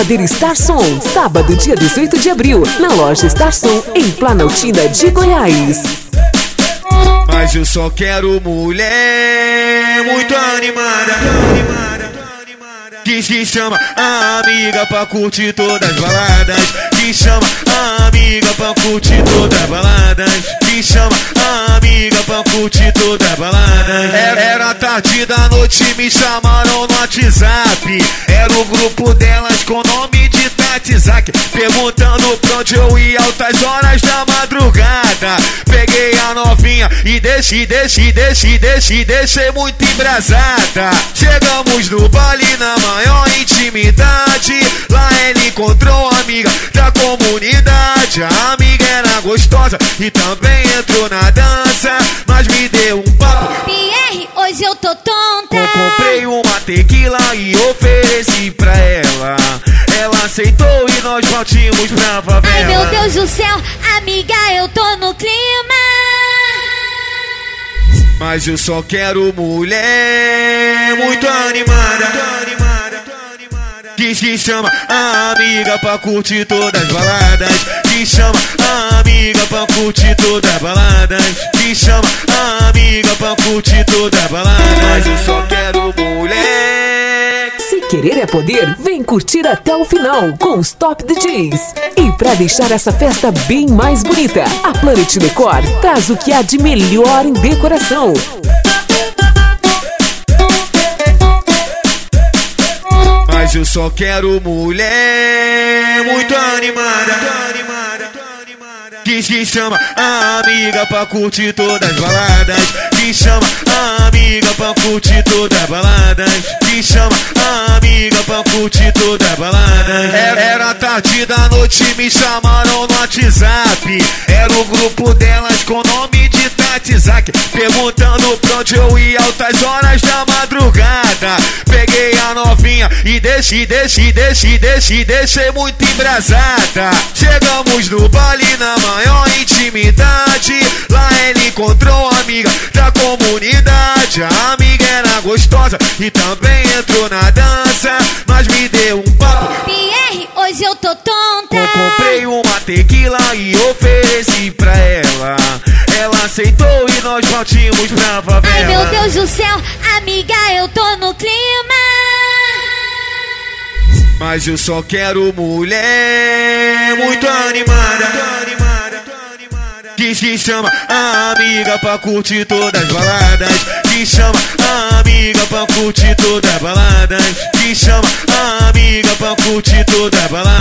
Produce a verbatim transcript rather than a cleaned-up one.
Poder Star Som, sábado, dia dezoito de abril, na loja Star Som, em Planaltina de Goiás. Mas eu só quero mulher muito animada, animada, que se chama a amiga pra curtir todas as baladas, que chama a amiga pra curtir todas as baladas, que chama a amiga pra curtir todas as baladas. Era tarde da noite, me chamaram no WhatsApp, era o grupo delas com nome de Tatizak, perguntando pra onde eu ia altas horas da madrugada. Peguei a novinha e deixei, deixei, deixei, deixei, deixei muito embrasada. Chegamos no baile na maior intimidade, lá ele encontrou a amiga da comunidade. A amiga era gostosa e também entrou na dança, mas me deu um papo. Pierre, hoje eu tô tonta. Eu comprei uma tequila e ofereci pra ela, ela aceitou e nós partimos pra favela. Ai meu Deus do céu, amiga, eu tô no clima. Mas eu só quero mulher muito animada, animada, que se chama a amiga pra curtir todas as baladas, que chama a amiga pra curtir todas as baladas, que chama a amiga pra curtir todas as baladas. Mas eu só quero mulher. Se querer é poder, vem curtir até o final com os Top D Js. E pra deixar essa festa bem mais bonita, a Planet Decor traz o que há de melhor em decoração. Mas eu só quero mulher muito animada, animada, que se chama a amiga pra curtir todas as baladas, que chama a amiga pra curtir todas as baladas, que chama a amiga pra curtir todas as baladas. Era tarde da noite, me chamaram no WhatsApp, era o grupo delas com nome de Tatizak, perguntando pra onde eu ia altas horas da madrugada. Peguei a novinha e deixei, deixei, deixei, deixei, deixei muito embrasada. Chegamos no baile na maior intimidade, lá ele encontrou a amiga da comunidade. A amiga era gostosa e também entrou na dança, mas me deu um papo. Pierre, hoje eu tô tonta. Eu comprei uma tequila e ofereci pra ela, ela aceitou e nós partimos pra favela. Ai meu Deus do céu, amiga, eu tô no clima. Mas eu só quero mulher muito animada, animada, que se chama a amiga pra curtir todas as baladas, que chama a amiga pra curtir todas as baladas, que chama a amiga pra curtir todas as baladas.